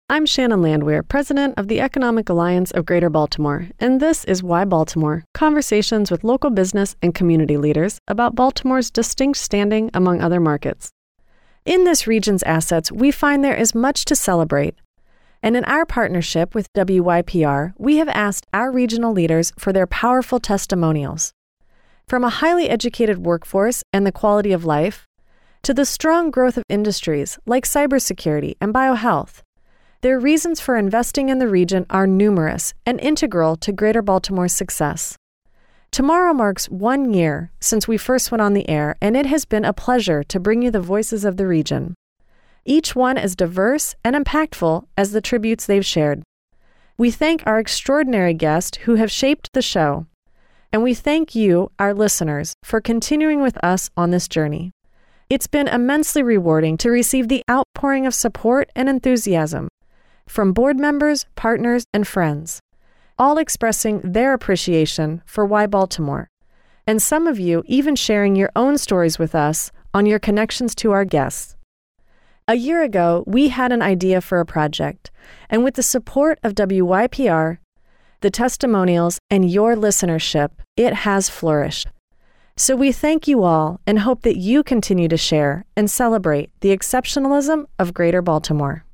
I'm Shannon Landwehr, President of the Economic Alliance of Greater Baltimore, and this is Why Baltimore, conversations with local business and community leaders about Baltimore's distinct standing among other markets. In this region's assets, we find there is much to celebrate. And in our partnership with WYPR, we have asked our regional leaders for their powerful testimonials. From a highly educated workforce and the quality of life, to the strong growth of industries like cybersecurity and biohealth, their reasons for investing in the region are numerous and integral to Greater Baltimore's success. Tomorrow marks 1 year since we first went on the air, and it has been a pleasure to bring you the voices of the region, each one as diverse and impactful as the tributes they've shared. We thank our extraordinary guests who have shaped the show, and we thank you, our listeners, for continuing with us on this journey. It's been immensely rewarding to receive the outpouring of support and enthusiasm from board members, partners, and friends, all expressing their appreciation for Why Baltimore, and some of you even sharing your own stories with us on your connections to our guests. A year ago, we had an idea for a project, and with the support of WYPR, the testimonials, and your listenership, it has flourished. So we thank you all and hope that you continue to share and celebrate the exceptionalism of Greater Baltimore.